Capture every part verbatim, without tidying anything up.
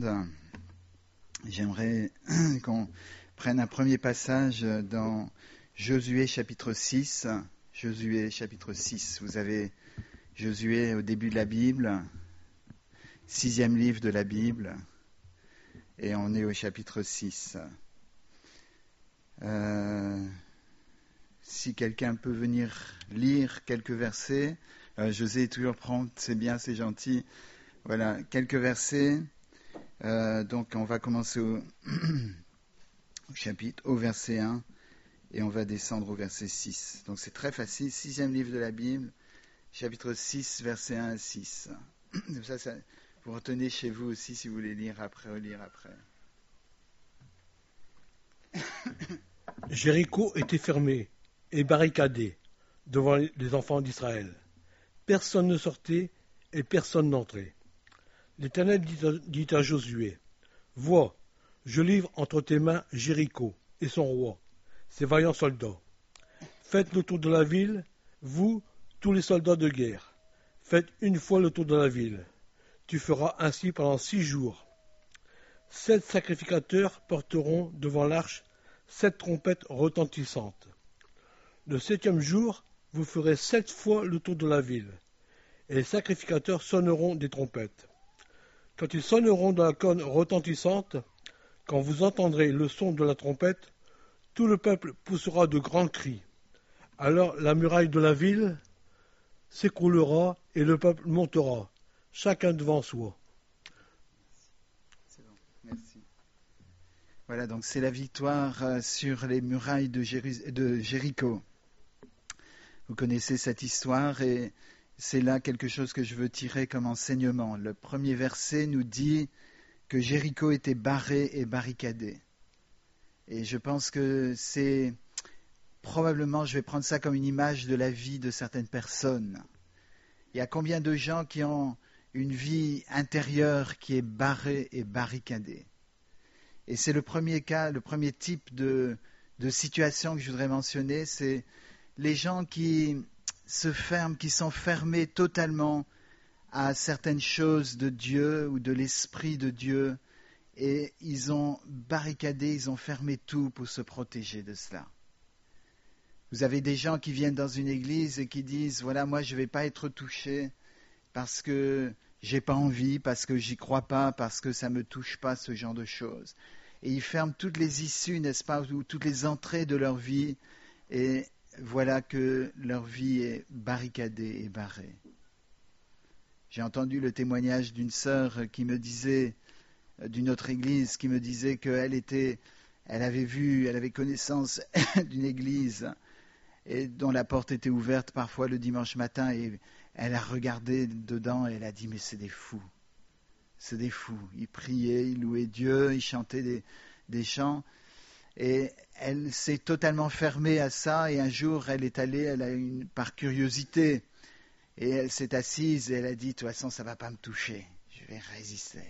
monde. J'aimerais qu'on prenne un premier passage dans Josué chapitre six. Josué chapitre six. Vous avez Josué au début de la Bible, sixième livre de la Bible, et on est au chapitre six. Euh, si quelqu'un peut venir lire quelques versets, euh, José est toujours prompt, c'est bien, c'est gentil. Voilà, quelques versets. Euh, donc on va commencer au, au chapitre, au verset un, et on va descendre au verset six. Donc c'est très facile, sixième livre de la Bible, chapitre six, verset un à six. Ça, ça, vous retenez chez vous aussi si vous voulez lire après, relire après. Jéricho était fermé et barricadé devant les enfants d'Israël. Personne ne sortait et personne n'entrait. L'Éternel dit à, dit à Josué, « Vois, je livre entre tes mains Jéricho et son roi, ses vaillants soldats. Faites le tour de la ville, vous, tous les soldats de guerre. Faites une fois le tour de la ville. Tu feras ainsi pendant six jours. Sept sacrificateurs porteront devant l'arche sept trompettes retentissantes. Le septième jour, vous ferez sept fois le tour de la ville, et les sacrificateurs sonneront des trompettes. Quand ils sonneront dans la corne retentissante, quand vous entendrez le son de la trompette, tout le peuple poussera de grands cris. Alors la muraille de la ville s'écroulera et le peuple montera, chacun devant soi. » C'est bon, merci. Voilà, donc c'est la victoire sur les murailles de, Jéru- de Jéricho. Vous connaissez cette histoire et c'est là quelque chose que je veux tirer comme enseignement. Le premier verset nous dit que Jéricho était barré et barricadé. Et je pense que c'est probablement, je vais prendre ça comme une image de la vie de certaines personnes. Il y a combien de gens qui ont une vie intérieure qui est barrée et barricadée? Et c'est le premier cas, le premier type de, de situation que je voudrais mentionner, c'est les gens qui se ferment, qui sont fermés totalement à certaines choses de Dieu ou de l'Esprit de Dieu, et ils ont barricadé, ils ont fermé tout pour se protéger de cela. Vous avez des gens qui viennent dans une église et qui disent, voilà, moi je ne vais pas être touché parce que j'ai pas envie, parce que j'y crois pas, parce que ça me touche pas, ce genre de choses. Et ils ferment toutes les issues, n'est-ce pas, ou toutes les entrées de leur vie, et voilà que leur vie est barricadée et barrée. J'ai entendu le témoignage d'une sœur qui me disait, d'une autre église, qui me disait qu'elle était, elle avait vu, elle avait connaissance d'une église et dont la porte était ouverte parfois le dimanche matin, et elle a regardé dedans et elle a dit, mais c'est des fous. C'est des fous. Ils priaient, ils louaient Dieu, ils chantaient des, des chants. Et elle s'est totalement fermée à ça. Et un jour, elle est allée, elle a une, par curiosité, et elle s'est assise et elle a dit, de toute façon, ça ne va pas me toucher. Je vais résister.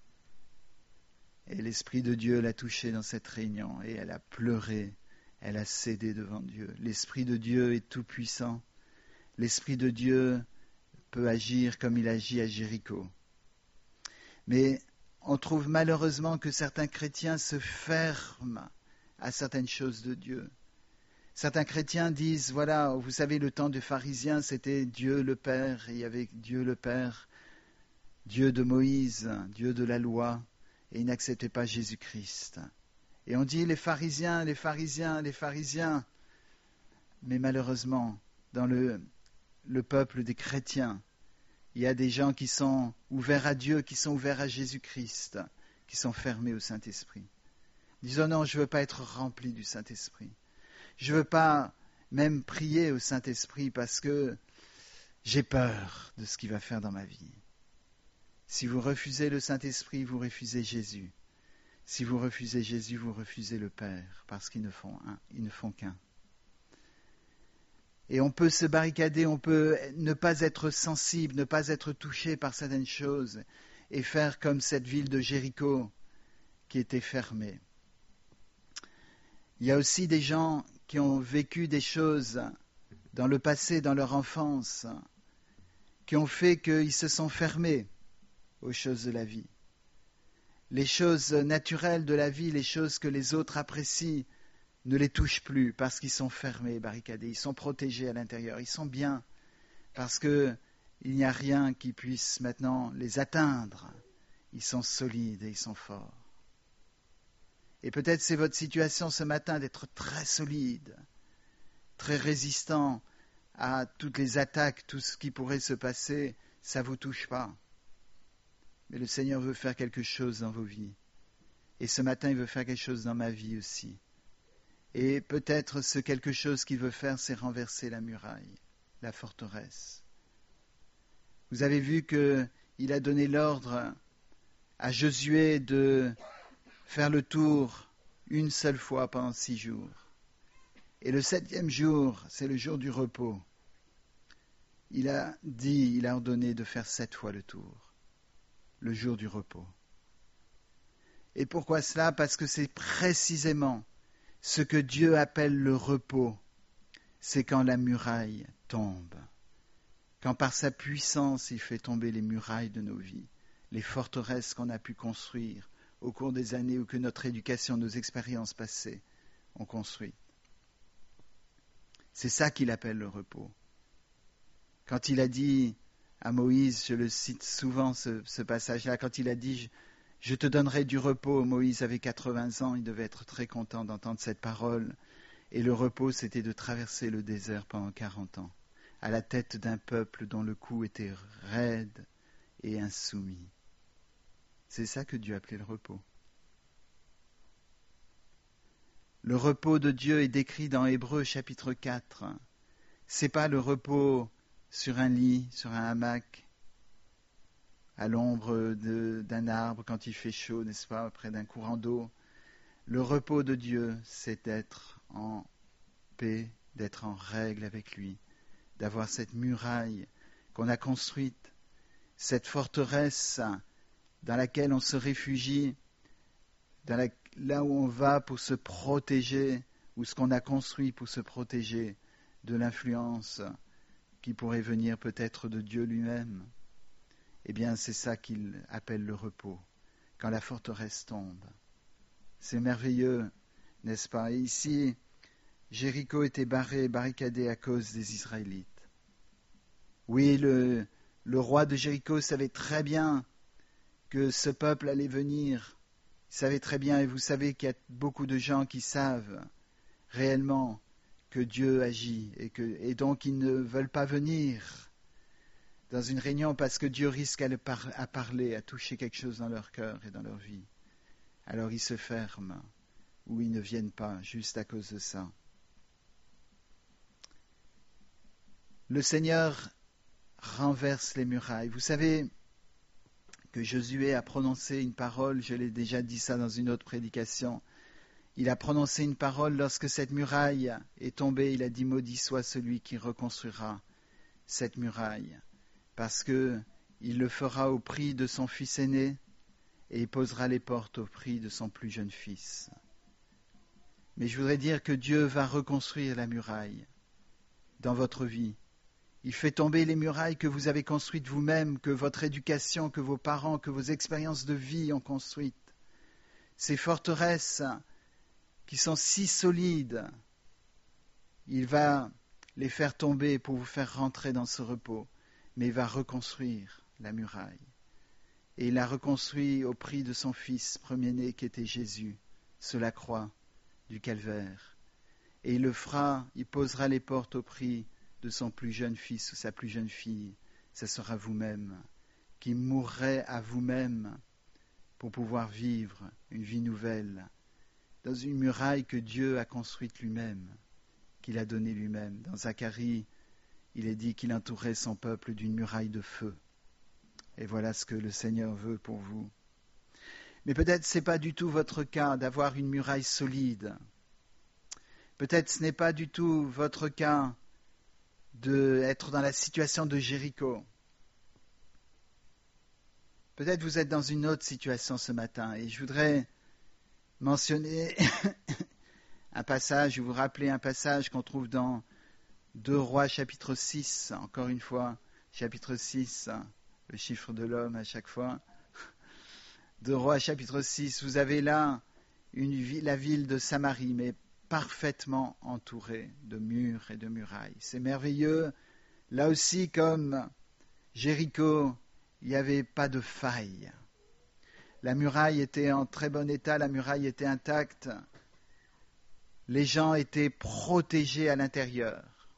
Et l'Esprit de Dieu l'a touchée dans cette réunion. Et elle a pleuré. Elle a cédé devant Dieu. L'Esprit de Dieu est tout puissant. L'Esprit de Dieu peut agir comme il agit à Jéricho. Mais on trouve malheureusement que certains chrétiens se ferment à certaines choses de Dieu. Certains chrétiens disent, voilà, vous savez, le temps des pharisiens, c'était Dieu le Père, et il y avait Dieu le Père, Dieu de Moïse, Dieu de la loi, et ils n'acceptaient pas Jésus-Christ. Et on dit, les pharisiens, les pharisiens, les pharisiens. Mais malheureusement, dans le, le peuple des chrétiens, il y a des gens qui sont ouverts à Dieu, qui sont ouverts à Jésus-Christ, qui sont fermés au Saint-Esprit. Disons non, je ne veux pas être rempli du Saint-Esprit. Je ne veux pas même prier au Saint-Esprit parce que j'ai peur de ce qu'il va faire dans ma vie. Si vous refusez le Saint-Esprit, vous refusez Jésus. Si vous refusez Jésus, vous refusez le Père, parce qu'ils ne font un, ils ne font qu'un. Et on peut se barricader, on peut ne pas être sensible, ne pas être touché par certaines choses et faire comme cette ville de Jéricho qui était fermée. Il y a aussi des gens qui ont vécu des choses dans le passé, dans leur enfance, qui ont fait qu'ils se sont fermés aux choses de la vie. Les choses naturelles de la vie, les choses que les autres apprécient, ne les touchent plus parce qu'ils sont fermés, barricadés, ils sont protégés à l'intérieur, ils sont bien parce qu'il n'y a rien qui puisse maintenant les atteindre. Ils sont solides et ils sont forts. Et peut-être c'est votre situation ce matin d'être très solide, très résistant à toutes les attaques, tout ce qui pourrait se passer, ça ne vous touche pas. Mais le Seigneur veut faire quelque chose dans vos vies. Et ce matin, il veut faire quelque chose dans ma vie aussi. Et peut-être ce quelque chose qu'il veut faire, c'est renverser la muraille, la forteresse. Vous avez vu qu'il a donné l'ordre à Josué de faire le tour une seule fois pendant six jours. Et le septième jour, c'est le jour du repos. Il a dit, il a ordonné de faire sept fois le tour, le jour du repos. Et pourquoi cela? Parce que c'est précisément ce que Dieu appelle le repos. C'est quand la muraille tombe, quand par sa puissance il fait tomber les murailles de nos vies, les forteresses qu'on a pu construire au cours des années ou que notre éducation, nos expériences passées ont construites. C'est ça qu'il appelle le repos. Quand il a dit à Moïse, je le cite souvent ce, ce passage-là, quand il a dit « Je te donnerai du repos », Moïse avait quatre-vingts ans, il devait être très content d'entendre cette parole. Et le repos, c'était de traverser le désert pendant quarante ans, à la tête d'un peuple dont le cou était raide et insoumis. C'est ça que Dieu appelait le repos. Le repos de Dieu est décrit dans Hébreux chapitre quatre. Ce n'est pas le repos sur un lit, sur un hamac, à l'ombre de, d'un arbre quand il fait chaud, n'est-ce pas, près d'un courant d'eau. Le repos de Dieu, c'est d'être en paix, d'être en règle avec lui, d'avoir cette muraille qu'on a construite, cette forteresse dans laquelle on se réfugie, dans la, là où on va pour se protéger, ou ce qu'on a construit pour se protéger de l'influence qui pourrait venir peut-être de Dieu lui-même. Eh bien, c'est ça qu'il appelle le repos, quand la forteresse tombe. C'est merveilleux, n'est-ce pas? Et ici, Jéricho était barré, barricadé à cause des Israélites. Oui, le, le roi de Jéricho savait très bien que ce peuple allait venir. Il savait très bien, et vous savez qu'il y a beaucoup de gens qui savent réellement que Dieu agit, et, que, et donc ils ne veulent pas venir dans une réunion parce que Dieu risque à, le par, à parler, à toucher quelque chose dans leur cœur et dans leur vie. Alors ils se ferment, ou ils ne viennent pas, juste à cause de ça. Le Seigneur renverse les murailles. Vous savez que Josué a prononcé une parole, je l'ai déjà dit ça dans une autre prédication. Il a prononcé une parole lorsque cette muraille est tombée. Il a dit « Maudit soit celui qui reconstruira cette muraille » parce que il le fera au prix de son fils aîné et il posera les portes au prix de son plus jeune fils. Mais je voudrais dire que Dieu va reconstruire la muraille dans votre vie. Il fait tomber les murailles que vous avez construites vous-même, que votre éducation, que vos parents, que vos expériences de vie ont construites. Ces forteresses qui sont si solides, il va les faire tomber pour vous faire rentrer dans ce repos, mais il va reconstruire la muraille. Et il l'a reconstruit au prix de son fils premier-né qui était Jésus, sur la croix du calvaire. Et il le fera, il posera les portes au prix de son plus jeune fils ou sa plus jeune fille. Ce sera vous-même, qui mourrez à vous-même pour pouvoir vivre une vie nouvelle dans une muraille que Dieu a construite lui-même, qu'il a donnée lui-même. Dans Zacharie, il est dit qu'il entourait son peuple d'une muraille de feu. Et voilà ce que le Seigneur veut pour vous. Mais peut-être ce n'est pas du tout votre cas d'avoir une muraille solide. Peut-être ce n'est pas du tout votre cas d'être dans la situation de Jéricho. Peut-être vous êtes dans une autre situation ce matin et je voudrais mentionner un passage, ou vous rappeler un passage qu'on trouve dans deux Rois chapitre six, encore une fois, chapitre six, le chiffre de l'homme à chaque fois. Deux Rois chapitre six, vous avez là une ville, la ville de Samarie, mais parfaitement entourée de murs et de murailles. C'est merveilleux. Là aussi, comme Jéricho, il n'y avait pas de faille. La muraille était en très bon état, la muraille était intacte. Les gens étaient protégés à l'intérieur.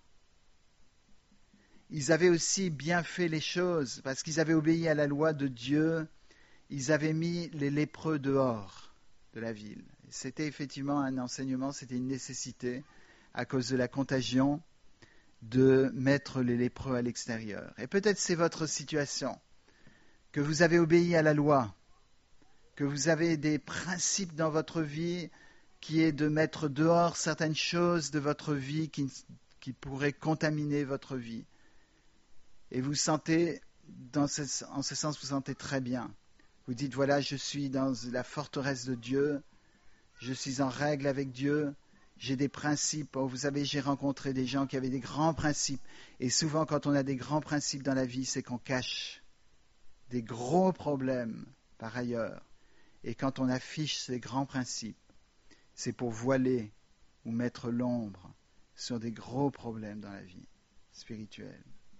Ils avaient aussi bien fait les choses parce qu'ils avaient obéi à la loi de Dieu. Ils avaient mis les lépreux dehors de la ville. C'était effectivement un enseignement, c'était une nécessité à cause de la contagion de mettre les lépreux à l'extérieur. Et peut-être c'est votre situation, que vous avez obéi à la loi, que vous avez des principes dans votre vie qui est de mettre dehors certaines choses de votre vie qui, qui pourraient contaminer votre vie. Et vous sentez, dans ce, en ce sens, vous sentez très bien. Vous dites, voilà, je suis dans la forteresse de Dieu, je suis en règle avec Dieu, j'ai des principes. Oh, vous savez, j'ai rencontré des gens qui avaient des grands principes. Et souvent, quand on a des grands principes dans la vie, c'est qu'on cache des gros problèmes par ailleurs. Et quand on affiche ces grands principes, c'est pour voiler ou mettre l'ombre sur des gros problèmes dans la vie spirituelle.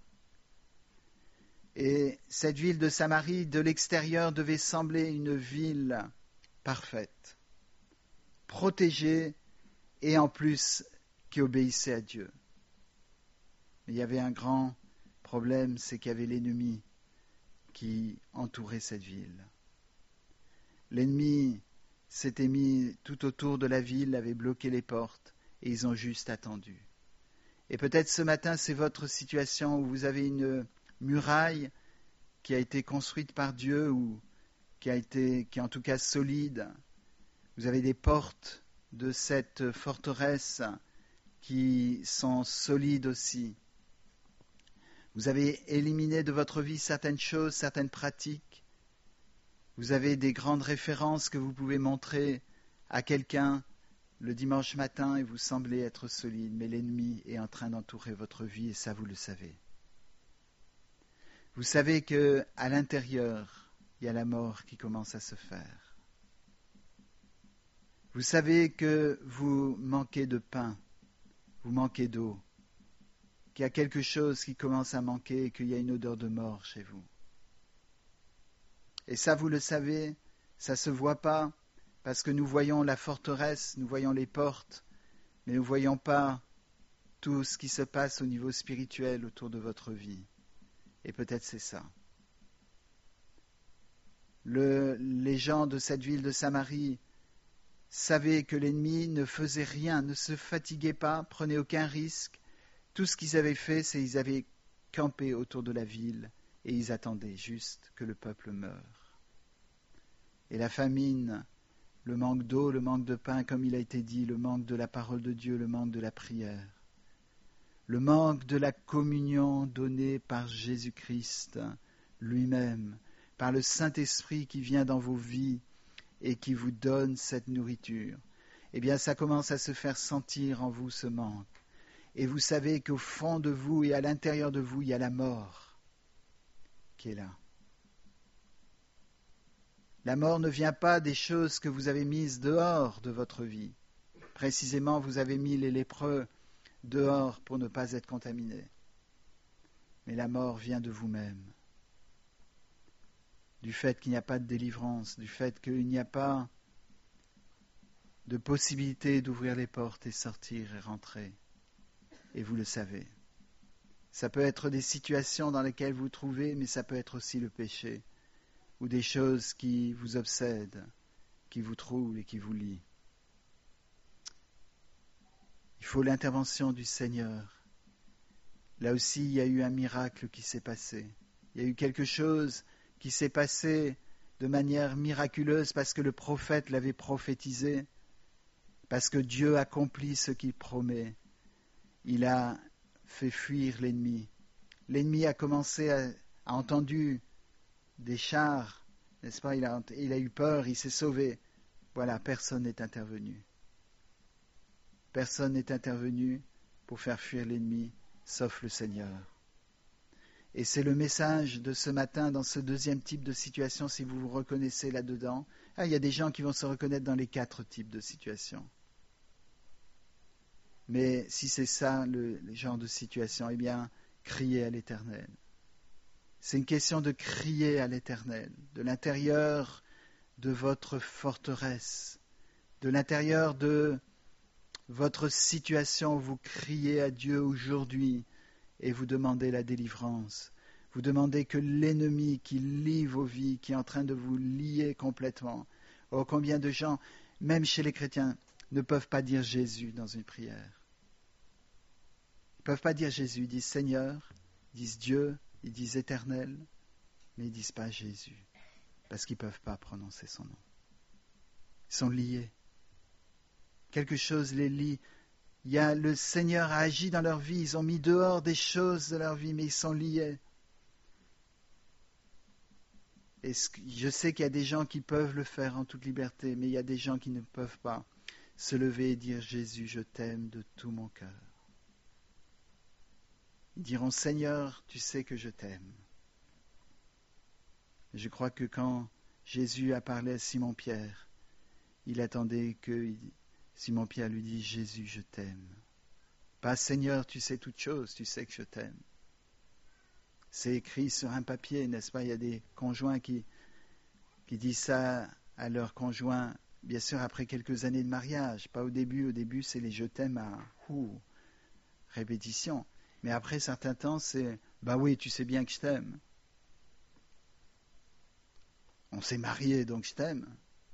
Et cette ville de Samarie, de l'extérieur, devait sembler une ville parfaite, protégée et en plus qui obéissait à Dieu. Mais il y avait un grand problème, c'est qu'il y avait l'ennemi qui entourait cette ville. L'ennemi s'était mis tout autour de la ville, avait bloqué les portes et ils ont juste attendu. Et peut-être ce matin, c'est votre situation où vous avez une muraille qui a été construite par Dieu ou qui a été, qui est en tout cas solide. Vous avez des portes de cette forteresse qui sont solides aussi. Vous avez éliminé de votre vie certaines choses, certaines pratiques. Vous avez des grandes références que vous pouvez montrer à quelqu'un le dimanche matin et vous semblez être solide, mais l'ennemi est en train d'entourer votre vie et ça vous le savez. Vous savez qu'à l'intérieur, il y a la mort qui commence à se faire. Vous savez que vous manquez de pain, vous manquez d'eau, qu'il y a quelque chose qui commence à manquer et qu'il y a une odeur de mort chez vous. Et ça, vous le savez, ça ne se voit pas parce que nous voyons la forteresse, nous voyons les portes, mais nous ne voyons pas tout ce qui se passe au niveau spirituel autour de votre vie. Et peut-être c'est ça. Le, les gens de cette ville de Samarie savaient que l'ennemi ne faisait rien, ne se fatiguait pas, prenait aucun risque. Tout ce qu'ils avaient fait, c'est qu'ils avaient campé autour de la ville et ils attendaient juste que le peuple meure. Et la famine, le manque d'eau, le manque de pain, comme il a été dit, le manque de la parole de Dieu, le manque de la prière, le manque de la communion donnée par Jésus-Christ lui-même, par le Saint-Esprit qui vient dans vos vies et qui vous donne cette nourriture, eh bien ça commence à se faire sentir en vous ce manque. Et vous savez qu'au fond de vous et à l'intérieur de vous, il y a la mort qui est là. La mort ne vient pas des choses que vous avez mises dehors de votre vie. Précisément, vous avez mis les lépreux dehors pour ne pas être contaminés. Mais la mort vient de vous-même. Du fait qu'il n'y a pas de délivrance, du fait qu'il n'y a pas de possibilité d'ouvrir les portes et sortir et rentrer. Et vous le savez. Ça peut être des situations dans lesquelles vous vous trouvez, mais ça peut être aussi le péché, ou des choses qui vous obsèdent, qui vous troublent et qui vous lient. Il faut l'intervention du Seigneur. Là aussi, il y a eu un miracle qui s'est passé. Il y a eu quelque chose qui s'est passé de manière miraculeuse parce que le prophète l'avait prophétisé, parce que Dieu accomplit ce qu'il promet. Il a fait fuir l'ennemi. L'ennemi a commencé à, a entendu des chars, n'est-ce pas? Il a, il a eu peur, il s'est sauvé. Voilà, personne n'est intervenu. Personne n'est intervenu pour faire fuir l'ennemi, sauf le Seigneur. Et c'est le message de ce matin dans ce deuxième type de situation, si vous vous reconnaissez là-dedans. Ah, il y a des gens qui vont se reconnaître dans les quatre types de situations. Mais si c'est ça le, le genre de situation, eh bien, criez à l'Éternel. C'est une question de crier à l'Éternel, de l'intérieur de votre forteresse, de l'intérieur de votre situation où vous criez à Dieu aujourd'hui et vous demandez la délivrance. Vous demandez que l'ennemi qui lie vos vies, qui est en train de vous lier complètement. Oh, combien de gens, même chez les chrétiens, ne peuvent pas dire Jésus dans une prière. Ils ne peuvent pas dire Jésus, ils disent Seigneur, ils disent Dieu, ils disent Éternel, mais ils ne disent pas Jésus, parce qu'ils ne peuvent pas prononcer son nom. Ils sont liés. Quelque chose les lie. Il y a, le Seigneur a agi dans leur vie, ils ont mis dehors des choses de leur vie, mais ils sont liés. Et je sais qu'il y a des gens qui peuvent le faire en toute liberté, mais il y a des gens qui ne peuvent pas se lever et dire Jésus, je t'aime de tout mon cœur. Ils diront Seigneur, tu sais que je t'aime. Je crois que quand Jésus a parlé à Simon-Pierre, il attendait que Simon-Pierre lui dise Jésus, je t'aime. Pas Seigneur, tu sais toutes choses, tu sais que je t'aime. C'est écrit sur un papier, n'est-ce pas? Il y a des conjoints qui, qui disent ça à leur conjoint, bien sûr après quelques années de mariage, pas au début. Au début, c'est les je t'aime à ouh, répétition. Mais après certain temps, c'est bah oui, tu sais bien que je t'aime. On s'est mariés, donc je t'aime.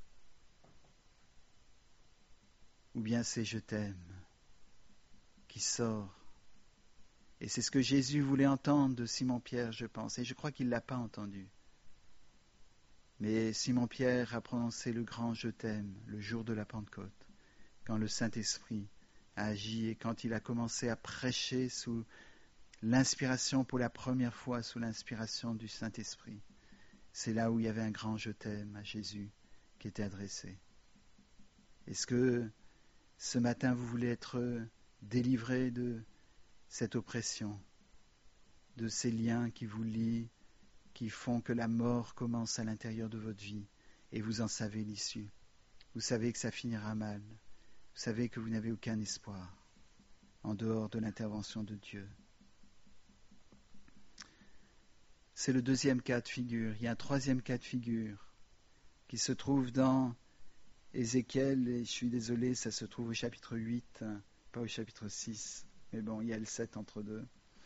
Ou bien c'est je t'aime qui sort. Et c'est ce que Jésus voulait entendre de Simon-Pierre, je pense. Et je crois qu'il ne l'a pas entendu. Mais Simon-Pierre a prononcé le grand je t'aime le jour de la Pentecôte, quand le Saint-Esprit a agi et quand il a commencé à prêcher sous l'inspiration pour la première fois, sous l'inspiration du Saint-Esprit. C'est là où il y avait un grand je t'aime à Jésus qui était adressé. Est-ce que ce matin vous voulez être délivré de cette oppression, de ces liens qui vous lient, qui font que la mort commence à l'intérieur de votre vie et vous en savez l'issue. Vous savez que ça finira mal. Vous savez que vous n'avez aucun espoir en dehors de l'intervention de Dieu. C'est le deuxième cas de figure. Il y a un troisième cas de figure qui se trouve dans Ézéchiel, et je suis désolé, ça se trouve au chapitre huit, pas au chapitre six, mais bon, il y a le sept entre deux.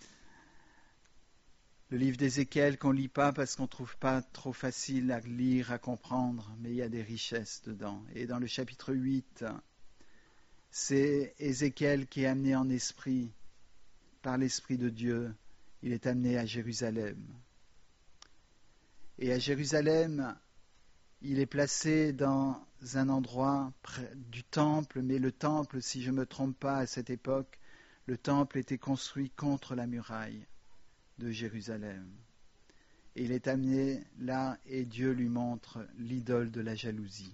Le livre d'Ézéchiel qu'on ne lit pas parce qu'on ne trouve pas trop facile à lire, à comprendre, mais il y a des richesses dedans. Et dans le chapitre huit, c'est Ézéchiel qui est amené en esprit, par l'Esprit de Dieu, il est amené à Jérusalem. Et à Jérusalem, il est placé dans un endroit près du temple, mais le temple, si je ne me trompe pas à cette époque, le temple était construit contre la muraille de Jérusalem. Et il est amené là et Dieu lui montre l'idole de la jalousie.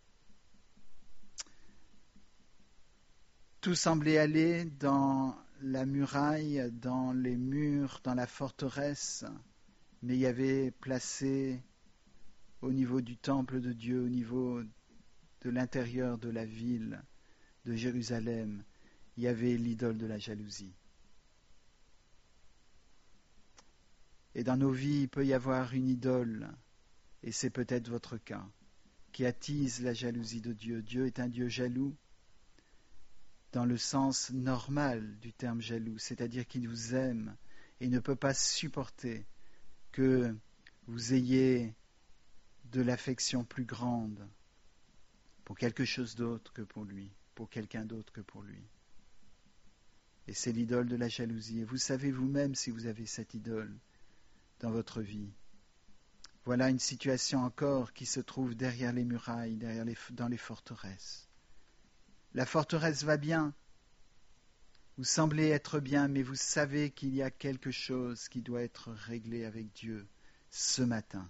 Tout semblait aller dans la muraille, dans les murs, dans la forteresse, mais il y avait placé au niveau du temple de Dieu, au niveau de l'intérieur de la ville de Jérusalem, il y avait l'idole de la jalousie. Et dans nos vies, il peut y avoir une idole, et c'est peut-être votre cas, qui attise la jalousie de Dieu. Dieu est un Dieu jaloux, dans le sens normal du terme jaloux, c'est-à-dire qu'il vous aime et ne peut pas supporter que vous ayez de l'affection plus grande pour quelque chose d'autre que pour lui, pour quelqu'un d'autre que pour lui. Et c'est l'idole de la jalousie. Et vous savez vous-même si vous avez cette idole dans votre vie. Voilà une situation encore qui se trouve derrière les murailles, derrière les, dans les forteresses. La forteresse va bien. Vous semblez être bien, mais vous savez qu'il y a quelque chose qui doit être réglé avec Dieu ce matin.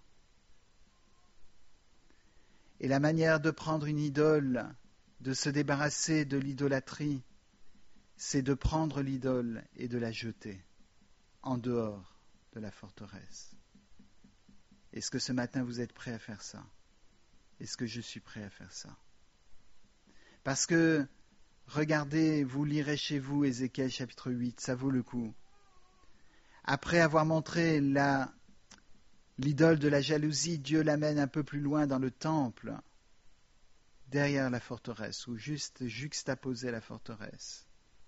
Et la manière de prendre une idole, de se débarrasser de l'idolâtrie, c'est de prendre l'idole et de la jeter en dehors de la forteresse. Est-ce que ce matin vous êtes prêt à faire ça? Est-ce que je suis prêt à faire ça? Parce que, regardez, vous lirez chez vous Ézéchiel chapitre huit, ça vaut le coup. Après avoir montré la, l'idole de la jalousie, Dieu l'amène un peu plus loin dans le temple, derrière la forteresse, ou juste juxtaposé la forteresse.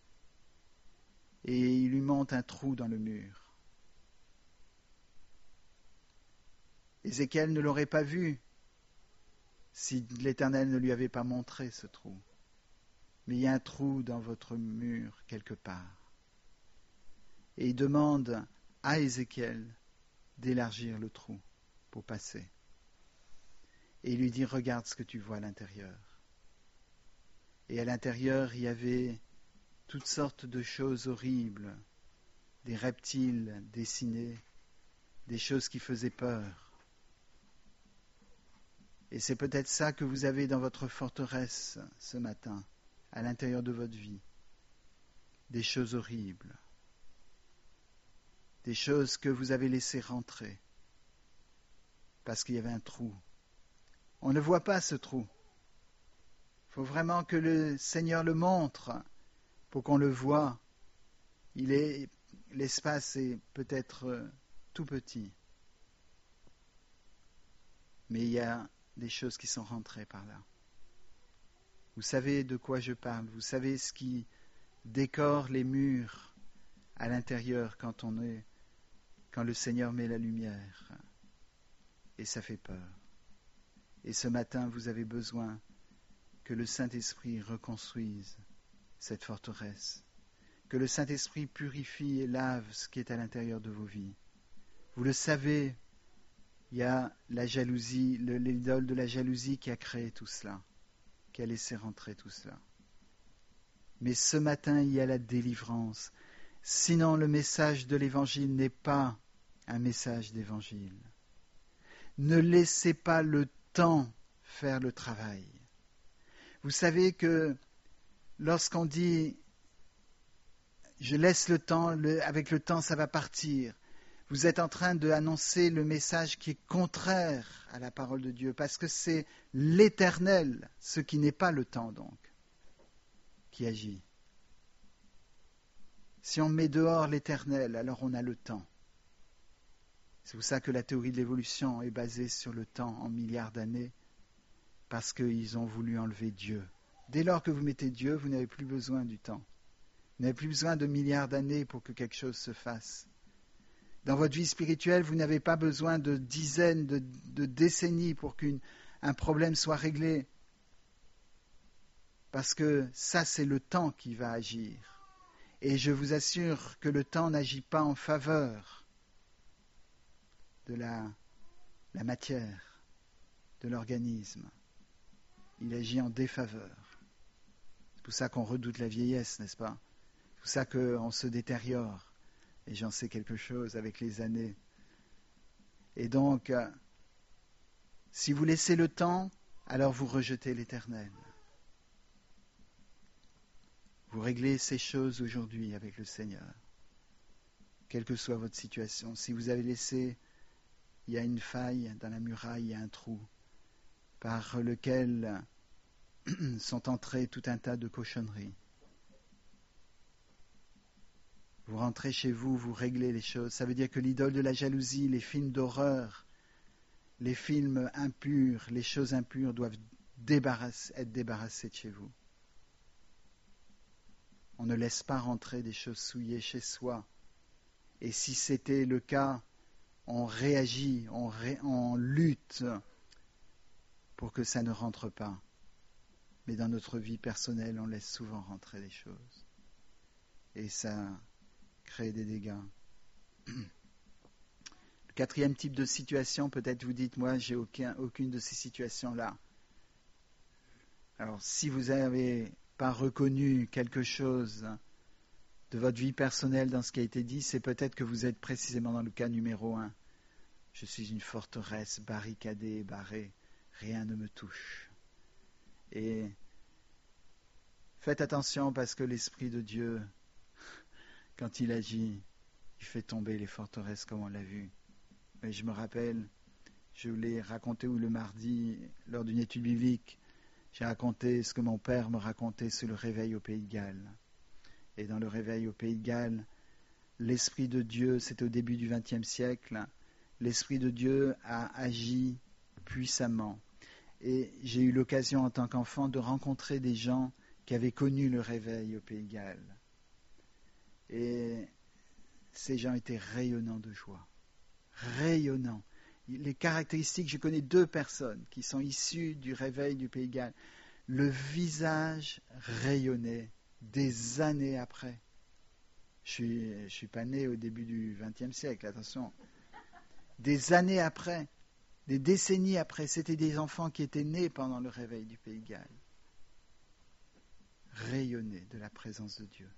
Et il lui monte un trou dans le mur. Ézéchiel ne l'aurait pas vu si l'Éternel ne lui avait pas montré ce trou. Mais il y a un trou dans votre mur quelque part. Et il demande à Ézéchiel d'élargir le trou pour passer. Et il lui dit, regarde ce que tu vois à l'intérieur. Et à l'intérieur, il y avait toutes sortes de choses horribles, des reptiles dessinés, des choses qui faisaient peur. Et c'est peut-être ça que vous avez dans votre forteresse ce matin, à l'intérieur de votre vie. Des choses horribles. Des choses que vous avez laissées rentrer. Parce qu'il y avait un trou. On ne voit pas ce trou. Il faut vraiment que le Seigneur le montre pour qu'on le voie. Il est, l'espace est peut-être tout petit. Mais il y a des choses qui sont rentrées par là. Vous savez de quoi je parle. Vous savez ce qui décore les murs à l'intérieur quand on est, quand le Seigneur met la lumière. Et ça fait peur. Et ce matin, vous avez besoin que le Saint-Esprit reconstruise cette forteresse. Que le Saint-Esprit purifie et lave ce qui est à l'intérieur de vos vies. Vous le savez, il y a la jalousie, le, l'idole de la jalousie qui a créé tout cela, qui a laissé rentrer tout cela. Mais ce matin, il y a la délivrance. Sinon, le message de l'Évangile n'est pas un message d'Évangile. Ne laissez pas le temps faire le travail. Vous savez que lorsqu'on dit « je laisse le temps, le, avec le temps ça va partir », vous êtes en train d'annoncer le message qui est contraire à la parole de Dieu, parce que c'est l'Éternel, ce qui n'est pas le temps donc, qui agit. Si on met dehors l'Éternel, alors on a le temps. C'est pour ça que la théorie de l'évolution est basée sur le temps en milliards d'années, parce qu'ils ont voulu enlever Dieu. Dès lors que vous mettez Dieu, vous n'avez plus besoin du temps. Vous n'avez plus besoin de milliards d'années pour que quelque chose se fasse. Dans votre vie spirituelle, vous n'avez pas besoin de dizaines, de, de décennies pour qu'un problème soit réglé. Parce que ça, c'est le temps qui va agir. Et je vous assure que le temps n'agit pas en faveur de la, la matière, de l'organisme. Il agit en défaveur. C'est pour ça qu'on redoute la vieillesse, n'est-ce pas? C'est pour ça qu'on se détériore. Et j'en sais quelque chose avec les années. Et donc, euh, si vous laissez le temps, alors vous rejetez l'Éternel. Vous réglez ces choses aujourd'hui avec le Seigneur, quelle que soit votre situation. Si vous avez laissé, il y a une faille dans la muraille, il y a un trou par lequel sont entrés tout un tas de cochonneries. Vous rentrez chez vous, vous réglez les choses. Ça veut dire que l'idole de la jalousie, les films d'horreur, les films impurs, les choses impures doivent débarrasser, être débarrassées de chez vous. On ne laisse pas rentrer des choses souillées chez soi. Et si c'était le cas, on réagit, on, ré, on lutte pour que ça ne rentre pas. Mais dans notre vie personnelle, on laisse souvent rentrer des choses. Et ça crée des dégâts. Le quatrième type de situation, peut-être vous dites, moi, j'ai aucun, aucune de ces situations-là. Alors, si vous n'avez pas reconnu quelque chose de votre vie personnelle dans ce qui a été dit, c'est peut-être que vous êtes précisément dans le cas numéro un. Je suis une forteresse barricadée, barrée, rien ne me touche. Et faites attention parce que l'Esprit de Dieu, quand il agit, il qui fait tomber les forteresses comme on l'a vu. Mais je me rappelle, je vous l'ai raconté ou le mardi lors d'une étude biblique, j'ai raconté ce que mon père me racontait sur le réveil au Pays de Galles. Et dans le réveil au Pays de Galles, l'Esprit de Dieu, c'était au début du vingtième siècle, l'Esprit de Dieu a agi puissamment. Et j'ai eu l'occasion en tant qu'enfant de rencontrer des gens qui avaient connu le réveil au Pays de Galles. Et ces gens étaient rayonnants de joie. Rayonnants. Les caractéristiques, je connais deux personnes qui sont issues du réveil du Pays de Galles. Le visage rayonnait des années après. Je suis, je suis pas né au début du vingtième siècle, attention. Des années après, des décennies après, c'était des enfants qui étaient nés pendant le réveil du Pays de Galles. Rayonnaient de la présence de Dieu.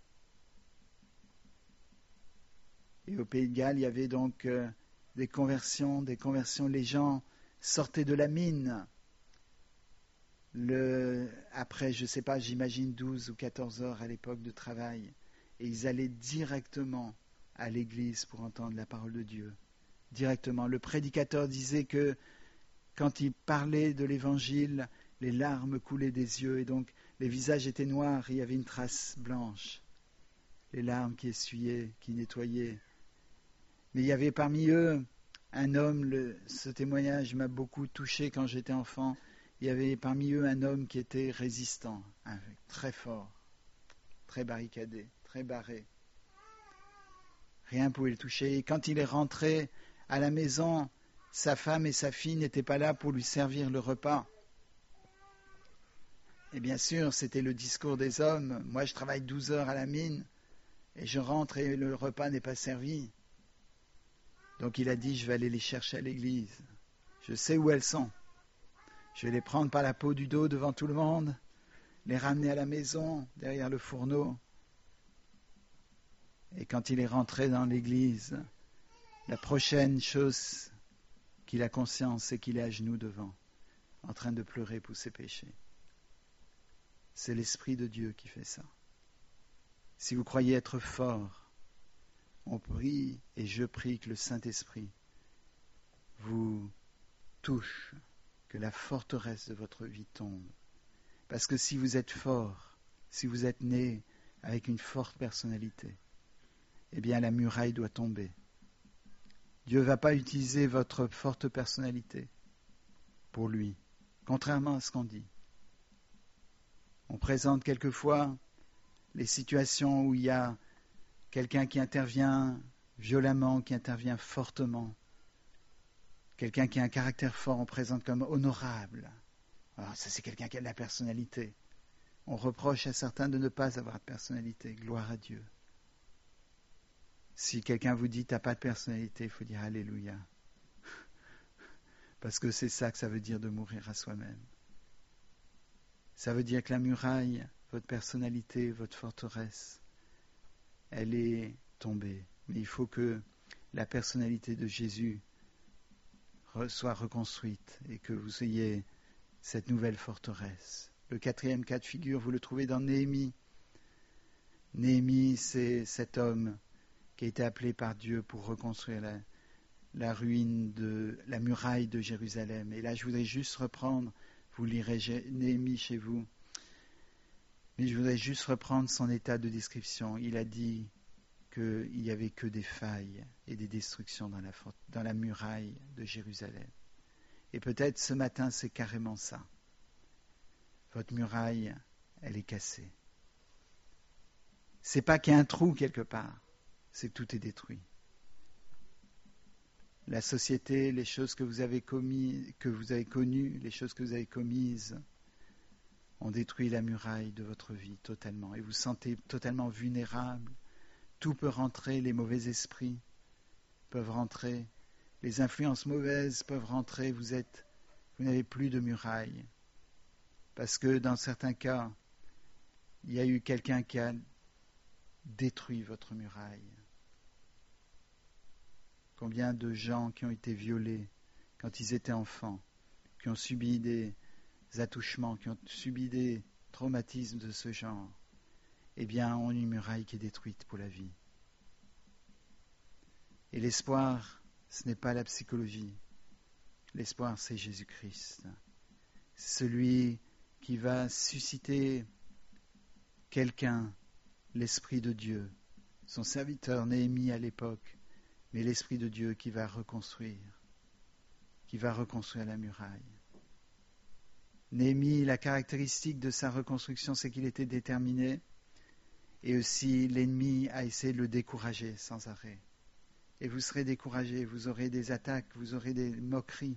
Et au Pays de Galles, il y avait donc euh, des conversions, des conversions, les gens sortaient de la mine. Le, après, je ne sais pas, j'imagine douze ou quatorze heures à l'époque de travail, et ils allaient directement à l'église pour entendre la parole de Dieu. Directement. Le prédicateur disait que quand il parlait de l'évangile, les larmes coulaient des yeux, et donc les visages étaient noirs, et il y avait une trace blanche. Les larmes qui essuyaient, qui nettoyaient. Mais il y avait parmi eux un homme, le, ce témoignage m'a beaucoup touché quand j'étais enfant, il y avait parmi eux un homme qui était résistant, hein, très fort, très barricadé, très barré. Rien ne pouvait le toucher. Et quand il est rentré à la maison, sa femme et sa fille n'étaient pas là pour lui servir le repas. Et bien sûr, c'était le discours des hommes. Moi, je travaille douze heures à la mine et je rentre et le repas n'est pas servi. Donc il a dit, je vais aller les chercher à l'église. Je sais où elles sont. Je vais les prendre par la peau du dos devant tout le monde, les ramener à la maison, derrière le fourneau. Et quand il est rentré dans l'église, la prochaine chose qu'il a conscience, c'est qu'il est à genoux devant, en train de pleurer pour ses péchés. C'est l'Esprit de Dieu qui fait ça. Si vous croyez être fort, on prie et je prie que le Saint-Esprit vous touche, que la forteresse de votre vie tombe. Parce que si vous êtes fort, si vous êtes né avec une forte personnalité, eh bien la muraille doit tomber. Dieu ne va pas utiliser votre forte personnalité pour lui, contrairement à ce qu'on dit. On présente quelquefois les situations où il y a quelqu'un qui intervient violemment, qui intervient fortement, quelqu'un qui a un caractère fort, on présente comme honorable. Alors ça, c'est quelqu'un qui a de la personnalité. On reproche à certains de ne pas avoir de personnalité. Gloire à Dieu. Si quelqu'un vous dit « t'as pas de personnalité », il faut dire « Alléluia ». Parce que c'est ça que ça veut dire de mourir à soi-même. Ça veut dire que la muraille, votre personnalité, votre forteresse, elle est tombée. Mais il faut que la personnalité de Jésus soit reconstruite et que vous ayez cette nouvelle forteresse. Le quatrième cas de figure, vous le trouvez dans Néhémie. Néhémie, c'est cet homme qui a été appelé par Dieu pour reconstruire la, la ruine de la muraille de Jérusalem. Et là, je voudrais juste reprendre, vous lirez Néhémie chez vous, mais je voudrais juste reprendre son état de description. Il a dit qu'il n'y avait que des failles et des destructions dans la, dans la muraille de Jérusalem. Et peut-être ce matin, c'est carrément ça. Votre muraille, elle est cassée. C'est pas qu'il y a un trou quelque part, c'est que tout est détruit. La société, les choses que vous avez commis, que vous avez connues, les choses que vous avez commises, ont détruit la muraille de votre vie totalement. Et vous vous sentez totalement vulnérable. Tout peut rentrer, les mauvais esprits peuvent rentrer, les influences mauvaises peuvent rentrer, vous êtes, vous n'avez plus de muraille. Parce que dans certains cas, il y a eu quelqu'un qui a détruit votre muraille. Combien de gens qui ont été violés quand ils étaient enfants, qui ont subi des attouchements, qui ont subi des traumatismes de ce genre, eh bien, ont une muraille qui est détruite pour la vie. Et l'espoir, ce n'est pas la psychologie. L'espoir, c'est Jésus-Christ. C'est celui qui va susciter quelqu'un, l'Esprit de Dieu, son serviteur Néhémie à l'époque, mais l'Esprit de Dieu qui va reconstruire, qui va reconstruire la muraille. Néhémie, la caractéristique de sa reconstruction, c'est qu'il était déterminé, et aussi l'ennemi a essayé de le décourager sans arrêt. Et vous serez découragés, vous aurez des attaques, vous aurez des moqueries,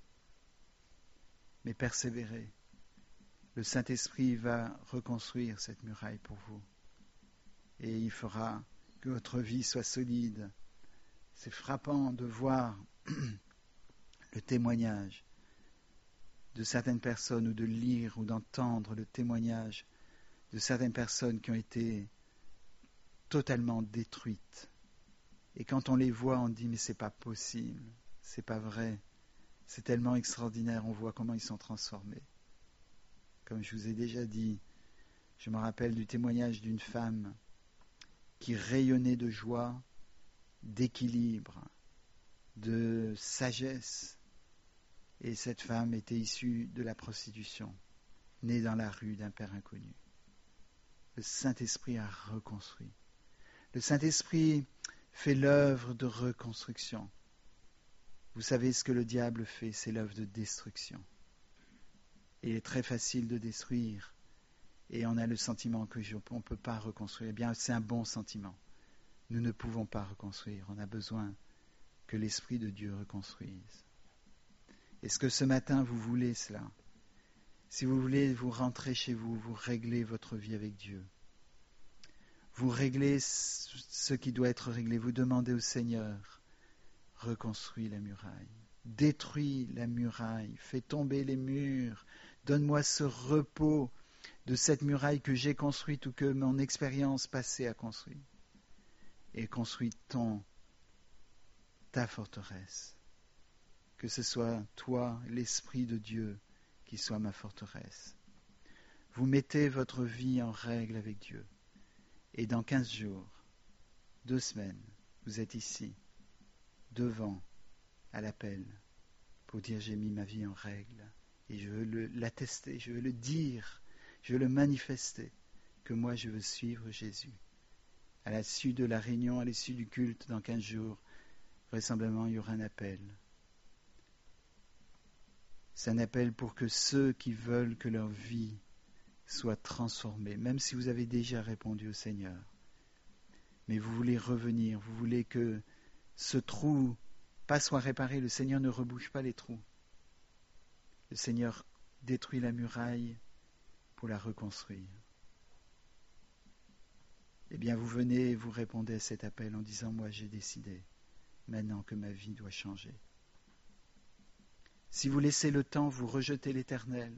mais persévérez. Le Saint-Esprit va reconstruire cette muraille pour vous. Et il fera que votre vie soit solide. C'est frappant de voir le témoignage de certaines personnes ou de lire ou d'entendre le témoignage de certaines personnes qui ont été totalement détruites. Et quand on les voit, on dit mais c'est pas possible, c'est pas vrai. C'est tellement extraordinaire, on voit comment ils sont transformés. Comme je vous ai déjà dit, je me rappelle du témoignage d'une femme qui rayonnait de joie, d'équilibre, de sagesse. Et cette femme était issue de la prostitution, née dans la rue d'un père inconnu. Le Saint-Esprit a reconstruit. Le Saint-Esprit fait l'œuvre de reconstruction. Vous savez ce que le diable fait, c'est l'œuvre de destruction. Il est très facile de détruire et on a le sentiment qu'on ne peut pas reconstruire. Eh bien, c'est un bon sentiment. Nous ne pouvons pas reconstruire. On a besoin que l'Esprit de Dieu reconstruise. Est-ce que ce matin, vous voulez cela? Si vous voulez, vous rentrez chez vous, vous réglez votre vie avec Dieu. Vous réglez ce qui doit être réglé. Vous demandez au Seigneur, reconstruis la muraille. Détruis la muraille. Fais tomber les murs. Donne-moi ce repos de cette muraille que j'ai construite ou que mon expérience passée a construite. Et construis ton, ta forteresse. Que ce soit toi, l'Esprit de Dieu, qui soit ma forteresse. Vous mettez votre vie en règle avec Dieu. Et dans quinze jours, deux semaines, vous êtes ici, devant, à l'appel, pour dire j'ai mis ma vie en règle. Et je veux le, l'attester, je veux le dire, je veux le manifester, que moi je veux suivre Jésus. À l'issue de la réunion, à l'issue du culte, dans quinze jours, vraisemblablement il y aura un appel. C'est un appel pour que ceux qui veulent que leur vie soit transformée, même si vous avez déjà répondu au Seigneur, mais vous voulez revenir, vous voulez que ce trou pas soit réparé, le Seigneur ne rebouche pas les trous. Le Seigneur détruit la muraille pour la reconstruire. Eh bien, vous venez et vous répondez à cet appel en disant, moi j'ai décidé maintenant que ma vie doit changer. Si vous laissez le temps, vous rejetez l'Éternel,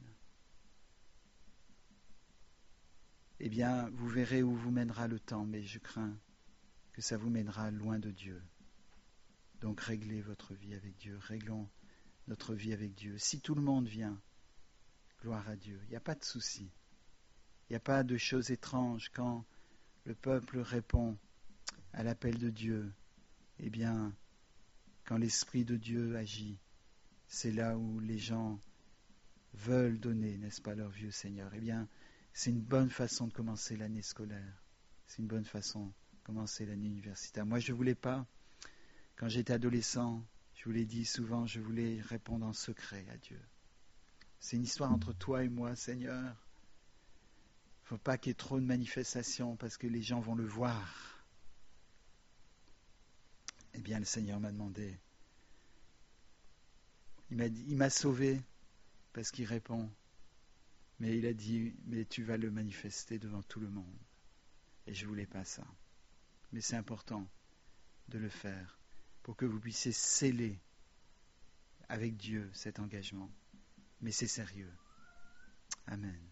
eh bien, vous verrez où vous mènera le temps, mais je crains que ça vous mènera loin de Dieu. Donc réglez votre vie avec Dieu, réglons notre vie avec Dieu. Si tout le monde vient, gloire à Dieu, il n'y a pas de souci. Il n'y a pas de choses étranges quand le peuple répond à l'appel de Dieu. Eh bien, quand l'Esprit de Dieu agit, c'est là où les gens veulent donner, n'est-ce pas, leur vieux Seigneur. Eh bien, c'est une bonne façon de commencer l'année scolaire. C'est une bonne façon de commencer l'année universitaire. Moi, je ne voulais pas, quand j'étais adolescent, je vous l'ai dit souvent, je voulais répondre en secret à Dieu. C'est une histoire entre toi et moi, Seigneur. Il ne faut pas qu'il y ait trop de manifestations parce que les gens vont le voir. Eh bien, le Seigneur m'a demandé, il m'a dit, il m'a sauvé parce qu'il répond, mais il a dit, mais tu vas le manifester devant tout le monde. Et je ne voulais pas ça. Mais c'est important de le faire pour que vous puissiez sceller avec Dieu cet engagement. Mais c'est sérieux. Amen.